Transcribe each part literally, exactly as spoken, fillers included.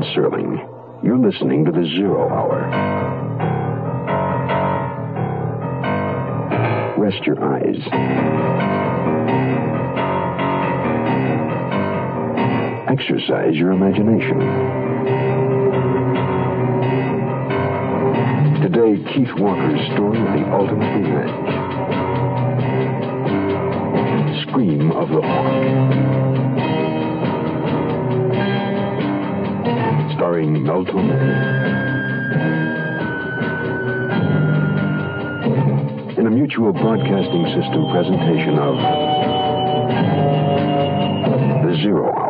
Serling. You're listening to the Zero Hour. Rest your eyes. Exercise your imagination. Today, Keith Walker's story of the ultimate revenge. Scream of the Hawk. Starring Mel Torme. In a Mutual Broadcasting System presentation of The Zero Hour.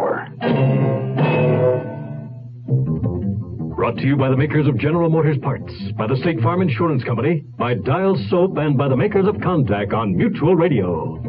Brought to you by the makers of General Motors Parts, by the State Farm Insurance Company, by Dial Soap, and by the makers of Contact on Mutual Radio.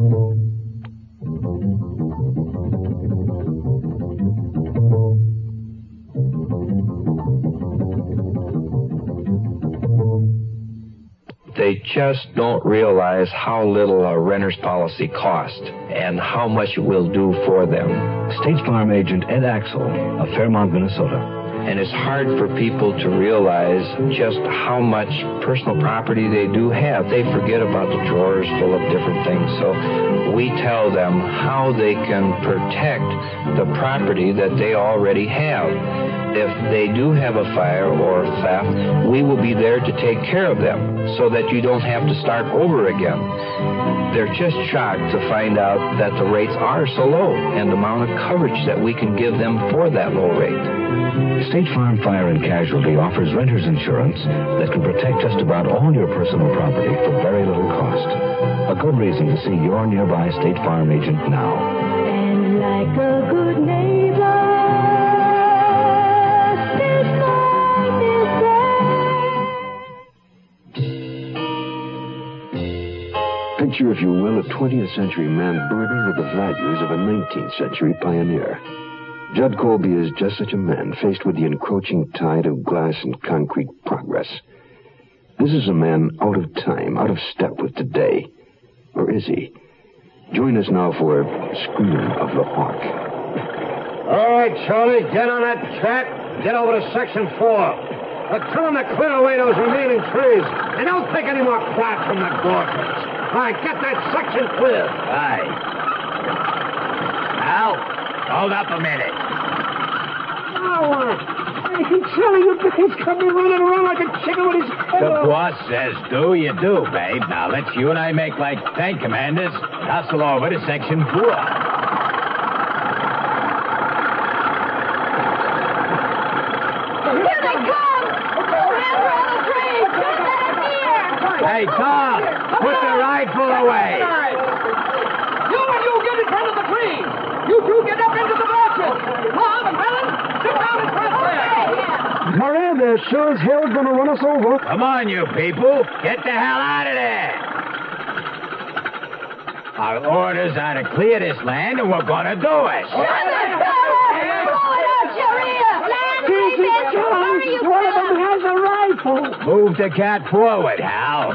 They just don't realize how little a renter's policy costs and how much it will do for them. State Farm agent Ed Axel of Fairmont, Minnesota. And it's hard for people to realize just how much personal property they do have. They forget about the drawers full of different things. So we tell them how they can protect the property that they already have. If they do have a fire or theft, we will be there to take care of them so that you don't have to start over again. They're just shocked to find out that the rates are so low and the amount of coverage that we can give them for that low rate. State Farm Fire and Casualty offers renter's insurance that can protect just about all your personal property for very little cost. A good reason to see your nearby State Farm agent now. And like a good neighbor, State Farm is there. Picture, if you will, a twentieth century man burdened with the values of a nineteenth century pioneer. Judd Colby is just such a man, faced with the encroaching tide of glass and concrete progress. This is a man out of time, out of step with today. Or is he? Join us now for Scream of the Hawk. All right, Charlie, get on that track. Get over to Section four. But tell them to clear away those remaining trees. And don't take any more crap from the gorges. All right, get that section clear. Aye. Al, hold up a minute. Oh, I can tell you, he's coming running around like a chicken with his head The off. boss says do, you do, babe. Now, let's you and I make like tank commanders. Hustle over to Section four. Here they come! Hands on the trees! Get back here! Hey, Tom, put the rifle away. You and you get in front of the tree. You two get up into the branches. Tom and Helen, sit down in front there. Miranda, they're sure as hell going to run us over. Come on, you people. Get the hell out of there. Our orders are to clear this land, and we're going to do it. One of them has a rifle. Move the cat forward, Hal.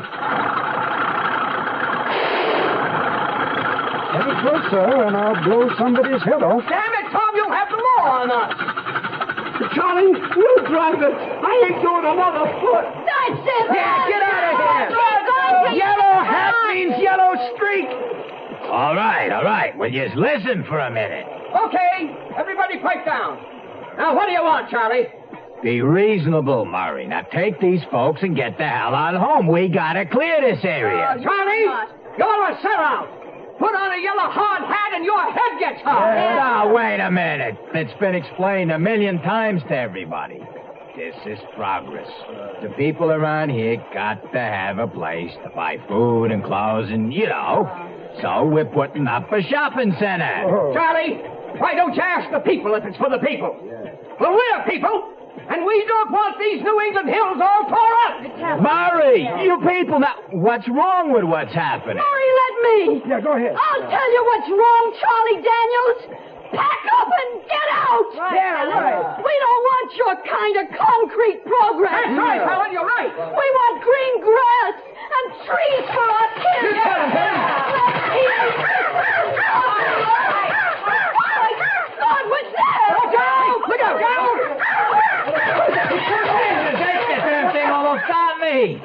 Very close, sir, and I'll blow somebody's head off. Damn it, Tom, you'll have the law on us. Charlie, you drive it. I ain't doing another foot. That's it! Yeah, get out of here. Yellow hat means yellow streak. All right, all right. Well, just listen for a minute. Okay, everybody pipe down. Now, what do you want, Charlie? Be reasonable, Murray. Now, take these folks and get the hell on home. We gotta clear this area. Uh, Charlie, you're a sellout. Put on a yellow hard hat and your head gets hard. Now, wait a minute. It's been explained a million times to everybody. This is progress. The people around here got to have a place to buy food and clothes and, you know. So we're putting up a shopping center. Oh. Charlie, why don't you ask the people if it's for the people? Well, we're people. And we don't want these New England hills all tore up. Murray, you people, now, what's wrong with what's happening? Murray, let me. Yeah, go ahead. I'll tell you what's wrong, Charlie Daniels. Pack up and get out. Right. Yeah, right. We don't want your kind of concrete progress. That's right, Helen, you're right. We want green grass and trees for our kids. You tell him, Helen. Oh, my God, what's that? Look out! Look out! Don't stop me!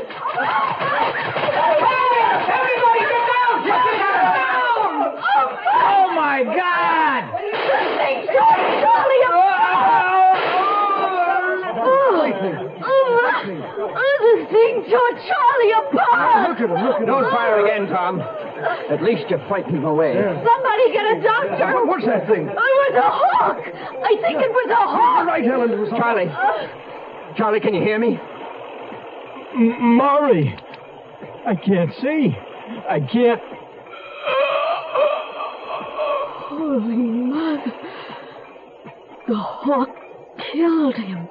Everybody get down! Get down! Oh, my God! Charlie, this thing tore Charlie apart. Look at him, look at him. Don't fire again, Tom. At least you frightened him away. Somebody get a doctor. What, what's that thing? It was a hawk. I think it was a hawk. Right, Helen. It was Charlie. Charlie, can you hear me? M- Maury. I can't see. I can't. Holy mother. The hawk killed him.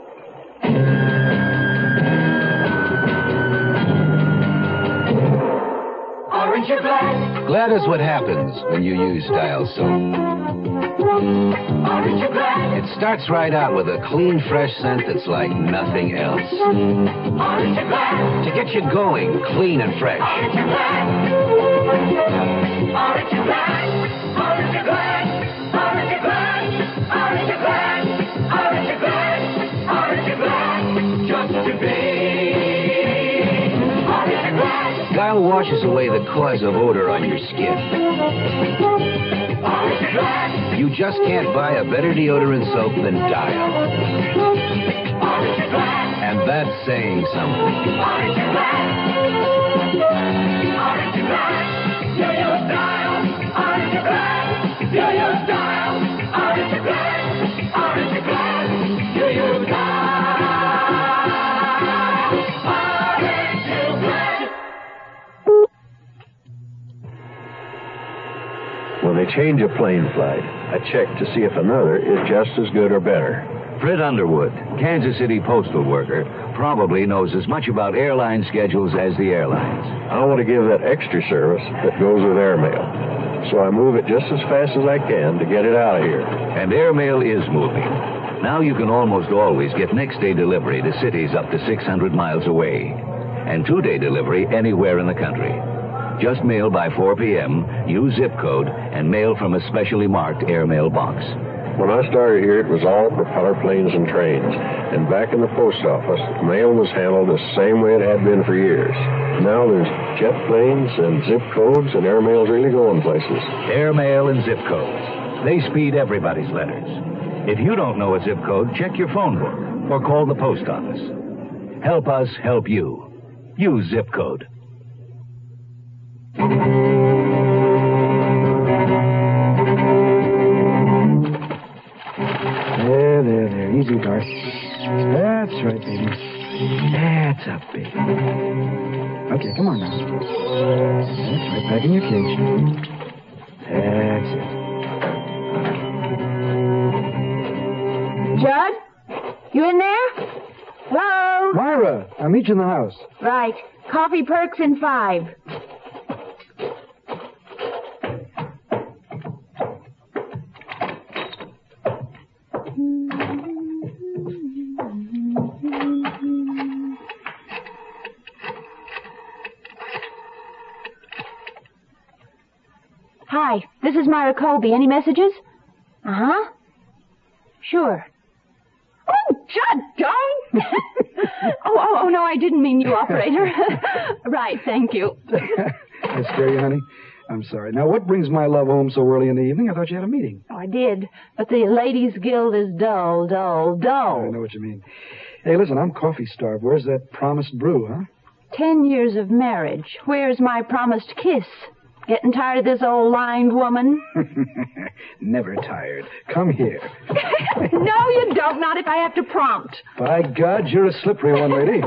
Orange or glad? Glad is what happens when you use Dial Soap. Orange or glad? It starts right out with a clean, fresh scent that's like nothing else. Orange or glad? To get you going, clean and fresh. Orange or glad? Orange or glad? Orange or glad? Orange or glad? Orange or glad? Orange or glad? Orange or glad? Just to be. Orange or glad? Dial washes away the cause of odor on your skin. Orange or glad? You just can't buy a better deodorant soap than Dial. Orange or glad? And that's saying something. Orange or glad? Orange or glad? Do you Dial? Orange or glad? Do you Dial? Orange or glad? Orange or glad? Do you Dial? Orange or glad? When they change a plane flight, I check to see if another is just as good or better. Fred Underwood, Kansas City postal worker, probably knows as much about airline schedules as the airlines. I want to give that extra service that goes with airmail. So I move it just as fast as I can to get it out of here. And airmail is moving. Now you can almost always get next-day delivery to cities up to six hundred miles away. And two-day delivery anywhere in the country. Just mail by four p.m., use zip code, and mail from a specially marked airmail box. When I started here, it was all propeller planes and trains. And back in the post office, mail was handled the same way it had been for years. Now there's jet planes and zip codes, and airmail's really going places. Airmail and zip codes. They speed everybody's letters. If you don't know a zip code, check your phone book or call the post office. Help us help you. Use zip code. There, there, there. Easy, Garth. That's right, baby. That's up, baby. Okay, come on now. That's right, back in your cage. That's it. Judd? You in there? Hello? Myra, I'll meet you in the house. Right. Coffee perks in five. Hi, this is Myra Colby. Any messages? Uh-huh. Sure. Oh, Judd, don't! oh, oh, oh, no, I didn't mean you, operator. Right, thank you. I scare you, honey? I'm sorry. Now, what brings my love home so early in the evening? I thought you had a meeting. Oh, I did, but the Ladies' Guild is dull, dull, dull. I know what you mean. Hey, listen, I'm coffee-starved. Where's that promised brew, huh? Ten years of marriage. Where's my promised kiss? Getting tired of this old lined woman? Never tired. Come here. No, you don't. Not if I have to prompt. By God, you're a slippery one, lady.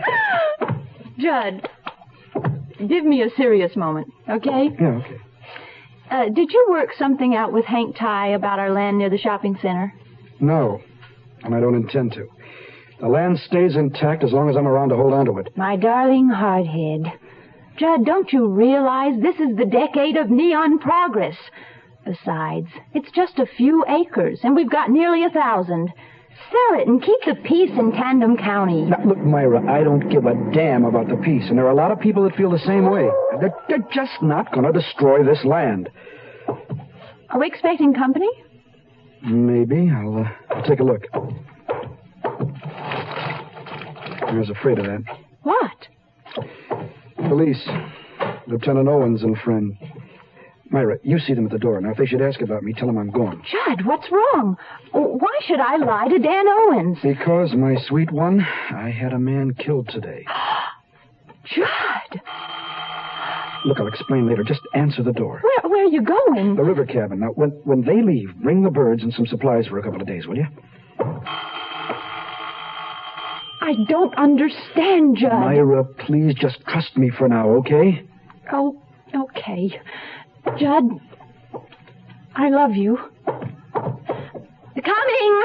Judd, give me a serious moment, okay? Yeah, okay. Uh, did you work something out with Hank Ty about our land near the shopping center? No, and I don't intend to. The land stays intact as long as I'm around to hold on to it. My darling hardhead. Judd, don't you realize this is the decade of neon progress? Besides, it's just a few acres, and we've got nearly a thousand. Sell it and keep the peace in Tandem County. Now, look, Myra, I don't give a damn about the peace, and there are a lot of people that feel the same way. They're, they're just not going to destroy this land. Are we expecting company? Maybe. I'll, uh, I'll take a look. I was afraid of that. What? Police. Lieutenant Owens and friend. Myra, you see them at the door. Now, if they should ask about me, tell them I'm gone. Judd, what's wrong? Why should I lie to Dan Owens? Because, my sweet one, I had a man killed today. Judd! Look, I'll explain later. Just answer the door. Where, where are you going? The river cabin. Now, when, when they leave, bring the birds and some supplies for a couple of days, will you? I don't understand, Judd. Myra, please just trust me for now, okay? Oh, okay. Judd, I love you. Coming!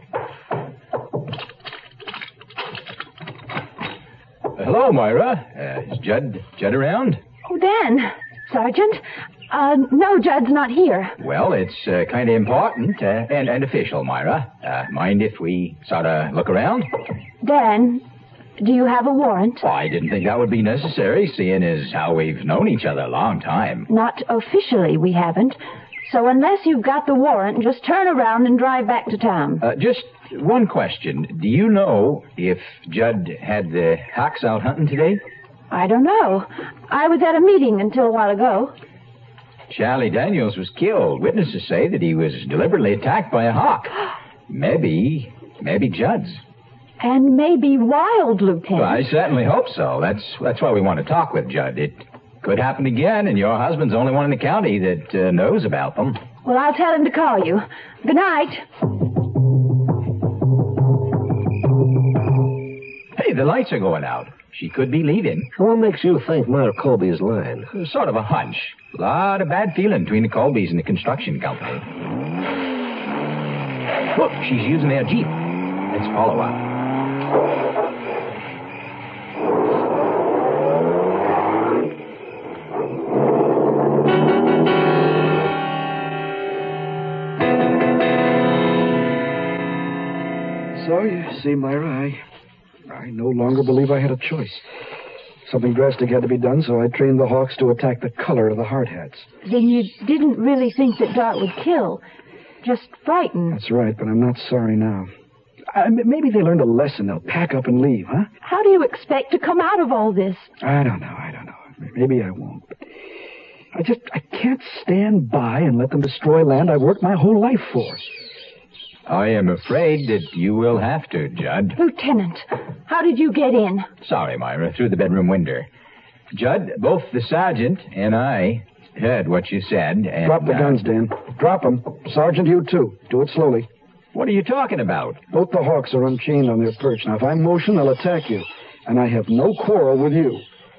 Hello, Myra. Uh, is Judd, Judd around? Oh, Dan. Sergeant. Uh, no, Judd's not here. Well, it's uh, kind of important uh, and, and official, Myra. Uh, mind if we sort of look around? Dan, do you have a warrant? Well, I didn't think that would be necessary, seeing as how we've known each other a long time. Not officially, we haven't. So unless you've got the warrant, just turn around and drive back to town. Uh, just one question. Do you know if Judd had the hawks out hunting today? I don't know. I was at a meeting until a while ago. Charlie Daniels was killed. Witnesses say that he was deliberately attacked by a hawk. Maybe, maybe Judd's. And maybe Wild, Lieutenant. Well, I certainly hope so. That's that's why we want to talk with Judd. It could happen again, and your husband's the only one in the county that uh, knows about them. Well, I'll tell him to call you. Good night. Hey, the lights are going out. She could be leaving. What makes you think Myra Colby is lying? Sort of a hunch. A lot of bad feeling between the Colbys and the construction company. Look, she's using their Jeep. Let's follow her. So, you see, Myra, I... I no longer believe I had a choice. Something drastic had to be done, so I trained the Hawks to attack the color of the hard hats. Then you didn't really think that Dart would kill. Just frightened. That's right, but I'm not sorry now. I, maybe they learned a lesson. They'll pack up and leave, huh? How do you expect to come out of all this? I don't know, I don't know. Maybe I won't. But I just, I can't stand by and let them destroy land I've worked my whole life for. I am afraid that you will have to, Judd. Lieutenant, how did you get in? Sorry, Myra, through the bedroom window. Judd, both the sergeant and I heard what you said, and... Drop the uh, guns, Dan. Drop them. Sergeant, you too. Do it slowly. What are you talking about? Both the Hawks are unchained on their perch. Now, if I motion, they'll attack you. And I have no quarrel with you.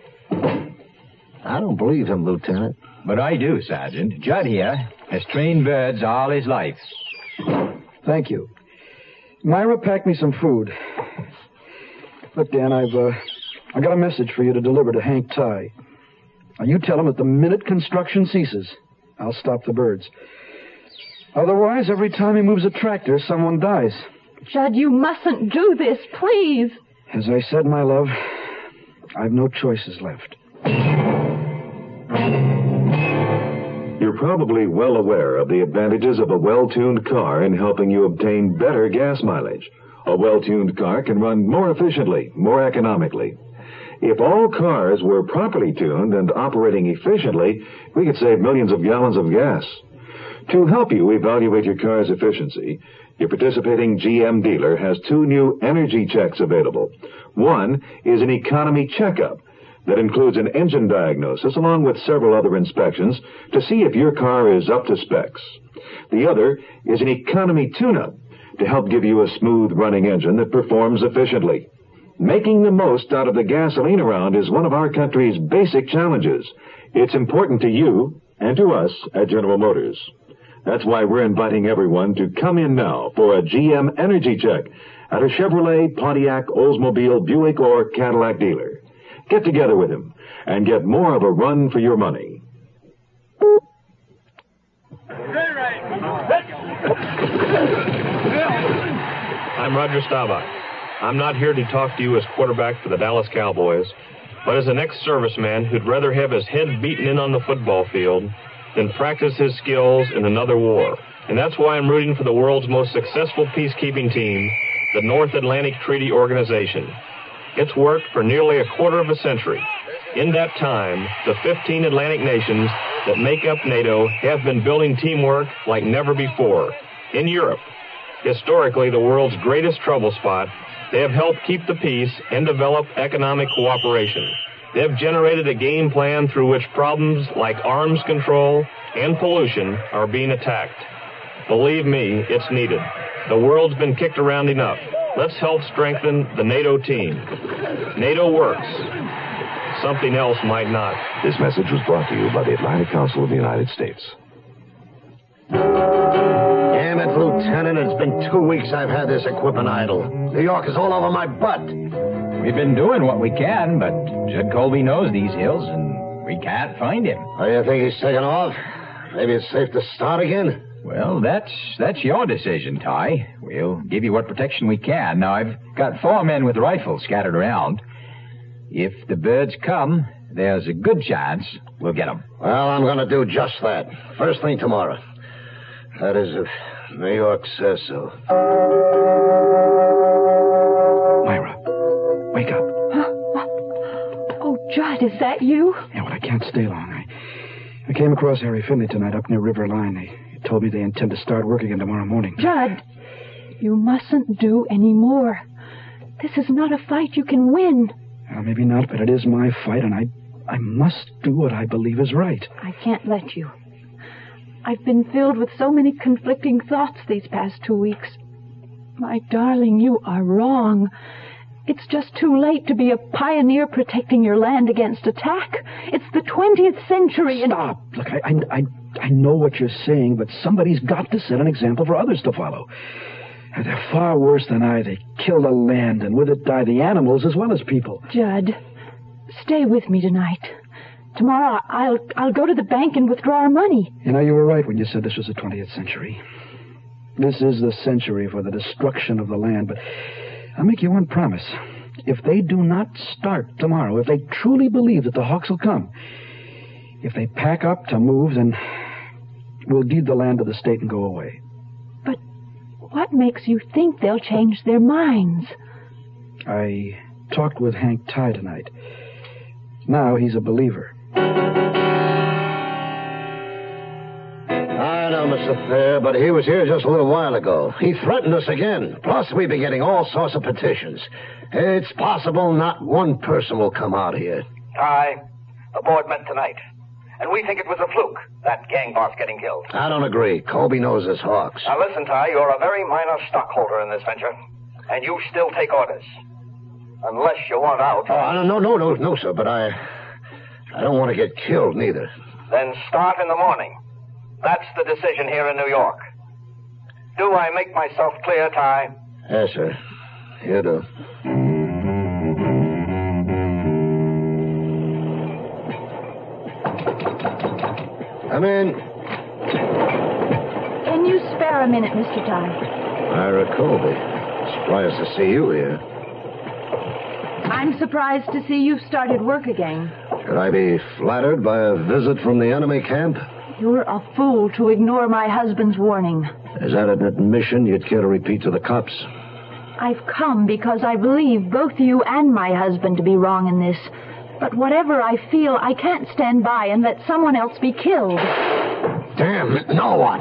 I don't believe him, Lieutenant. But I do, Sergeant. Judd here has trained birds all his life. Thank you. Myra packed me some food. Look, Dan, I've, uh, I got a message for you to deliver to Hank Tye. Now, you tell him that the minute construction ceases, I'll stop the birds. Otherwise, every time he moves a tractor, someone dies. Judd, you mustn't do this, please. As I said, my love, I've no choices left. You're probably well aware of the advantages of a well-tuned car in helping you obtain better gas mileage. A well-tuned car can run more efficiently, more economically. If all cars were properly tuned and operating efficiently, we could save millions of gallons of gas. To help you evaluate your car's efficiency, your participating G M dealer has two new energy checks available. One is an economy checkup that includes an engine diagnosis along with several other inspections to see if your car is up to specs. The other is an economy tune-up to help give you a smooth-running engine that performs efficiently. Making the most out of the gasoline around is one of our country's basic challenges. It's important to you and to us at General Motors. That's why we're inviting everyone to come in now for a G M energy check at a Chevrolet, Pontiac, Oldsmobile, Buick, or Cadillac dealer. Get together with him and get more of a run for your money. I'm Roger Staubach. I'm not here to talk to you as quarterback for the Dallas Cowboys, but as an ex-serviceman who'd rather have his head beaten in on the football field than practice his skills in another war. And that's why I'm rooting for the world's most successful peacekeeping team, the North Atlantic Treaty Organization. It's worked for nearly a quarter of a century. In that time, the fifteen Atlantic nations that make up NATO have been building teamwork like never before. In Europe, historically the world's greatest trouble spot, they have helped keep the peace and develop economic cooperation. They have generated a game plan through which problems like arms control and pollution are being attacked. Believe me, it's needed. The world's been kicked around enough. Let's help strengthen the NATO team. NATO works. Something else might not. This message was brought to you by the Atlantic Council of the United States. Damn it, Lieutenant. It's been two weeks I've had this equipment idle. New York is all over my butt. We've been doing what we can, but Judd Colby knows these hills, and we can't find him. Oh, you think he's taken off? Maybe it's safe to start again? Well, that's that's your decision, Ty. We'll give you what protection we can. Now, I've got four men with rifles scattered around. If the birds come, there's a good chance we'll get them. Well, I'm going to do just that. First thing tomorrow. That is, if New York says so. Myra, wake up. Huh? Oh, Judd, is that you? Yeah, well, I can't stay long. I, I came across Harry Finley tonight up near River Line. They told me they intend to start work again tomorrow morning. Judd, you mustn't do any more. This is not a fight you can win. Well, maybe not, but it is my fight, and I, I must do what I believe is right. I can't let you. I've been filled with so many conflicting thoughts these past two weeks. My darling, you are wrong. It's just too late to be a pioneer protecting your land against attack. It's the twentieth century and... Stop. Look, I, I, I, I know what you're saying, but somebody's got to set an example for others to follow. They're far worse than I. They kill the land, and with it die the animals as well as people. Judd, stay with me tonight. Tomorrow I'll I'll go to the bank and withdraw our money. You know, you were right when you said this was the twentieth century. This is the century for the destruction of the land, but I'll make you one promise. If they do not start tomorrow, if they truly believe that the Hawks will come, if they pack up to move, then we'll deed the land to the state and go away. But what makes you think they'll change their minds? I talked with Hank Ty tonight. Now he's a believer. I know, Mister Thayer, but he was here just a little while ago. He threatened us again. Plus, we've been getting all sorts of petitions. It's possible not one person will come out here. Ty, the board met tonight, and we think it was a fluke, that gang boss getting killed. I don't agree. Colby knows his Hawks. Now listen, Ty, you're a very minor stockholder in this venture, and you still take orders. Unless you want out. Oh, no, no, no, no, sir, but I... I don't want to get killed, neither. Then start in the morning. That's the decision here in New York. Do I make myself clear, Ty? Yes, sir. You do. Come in. Can you spare a minute, Mister Ty? Myra Colby. Surprised to see you here. I'm surprised to see you've started work again. Should I be flattered by a visit from the enemy camp? You're a fool to ignore my husband's warning. Is that an admission you'd care to repeat to the cops? I've come because I believe both you and my husband to be wrong in this. But whatever I feel, I can't stand by and let someone else be killed. Damn, no one.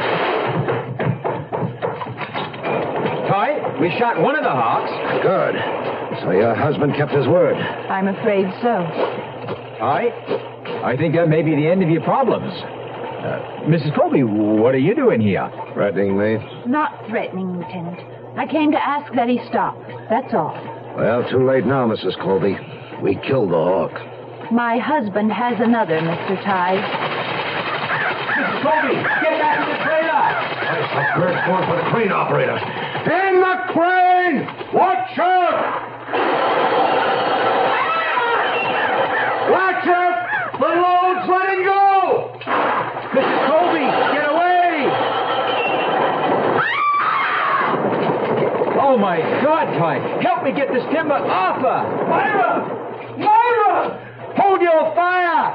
Ty, we shot one of the Hawks. Good. So your husband kept his word. I'm afraid so. Ty, I think that may be the end of your problems. Uh, Missus Colby, what are you doing here? Threatening me? Not threatening, Lieutenant. I came to ask that he stop. That's all. Well, too late now, Missus Colby. We killed the Hawk. My husband has another, Mister Ty. Missus Colby, get back to the trailer! That's the first one for the crane operator. In the crane! Watch out! Watch out! The load's letting go! Missus Colby, get away! Oh, my God, Ty. Help me get this timber off her! Myra! Myra! Hold your fire!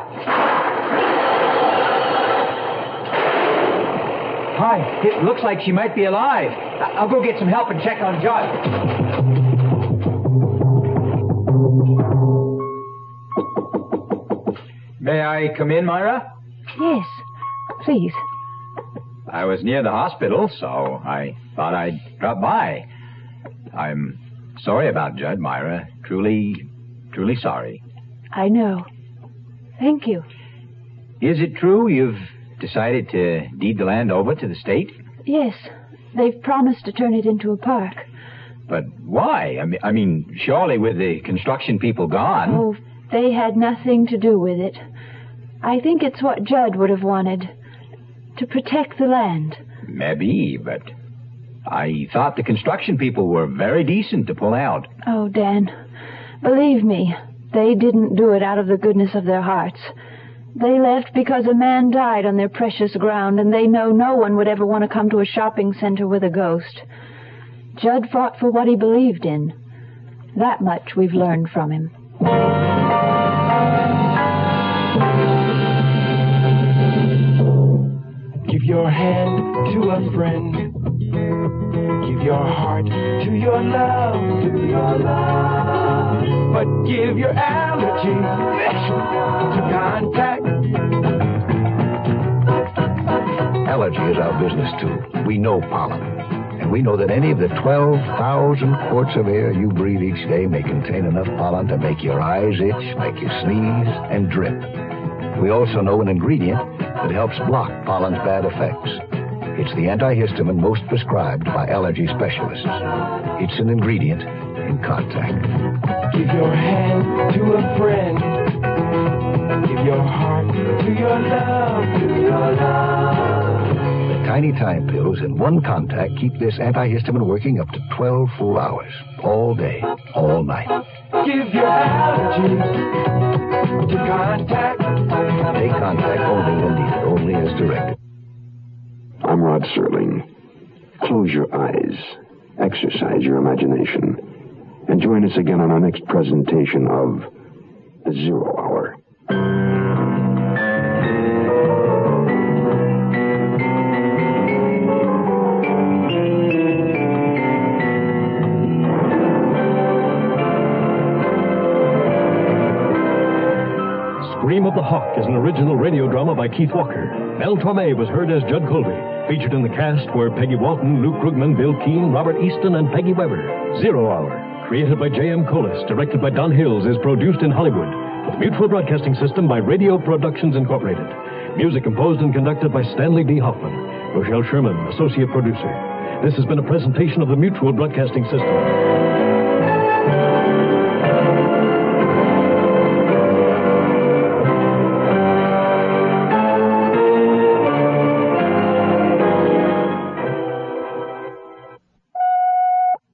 Ty, it looks like she might be alive. I- I'll go get some help and check on Judd. May I come in, Myra? Yes, please. I was near the hospital, so I thought I'd drop by. I'm sorry about Judd, Myra. Truly, truly sorry. I know. Thank you. Is it true you've decided to deed the land over to the state? Yes. They've promised to turn it into a park. But why? I mean, I mean, surely with the construction people gone... Oh, they had nothing to do with it. I think it's what Judd would have wanted. To protect the land. Maybe, but I thought the construction people were very decent to pull out. Oh, Dan, believe me, they didn't do it out of the goodness of their hearts. They left because a man died on their precious ground, and they know no one would ever want to come to a shopping center with a ghost. Judd fought for what he believed in. That much we've learned from him. Give your hand to a friend. Give your heart to your love, to your love. But give your allergy to contact. Allergy is our business, too. We know pollen. And we know that any of the twelve thousand quarts of air you breathe each day may contain enough pollen to make your eyes itch, make you sneeze, and drip. We also know an ingredient that helps block pollen's bad effects. It's the antihistamine most prescribed by allergy specialists. It's an ingredient in Contact. Give your hand to a friend. Give your heart to your love, to your love. The tiny time pills in one Contact keep this antihistamine working up to twelve full hours, all day, all night. Give your allergies to Contact. Take Contact only when needed, only as directed. I'm Rod Serling. Close your eyes, exercise your imagination, and join us again on our next presentation of The Zero Hour. Scream of the Hawk is an original radio drama by Keith Walker. Mel Torme was heard as Judd Colby. Featured in the cast were Peggy Walton, Luke Krugman, Bill Keane, Robert Easton, and Peggy Weber. Zero Hour, created by J M. Collis, directed by Don Hills, is produced in Hollywood for the Mutual Broadcasting System by Radio Productions Incorporated. Music composed and conducted by Stanley D. Hoffman. Rochelle Sherman, associate producer. This has been a presentation of the Mutual Broadcasting System.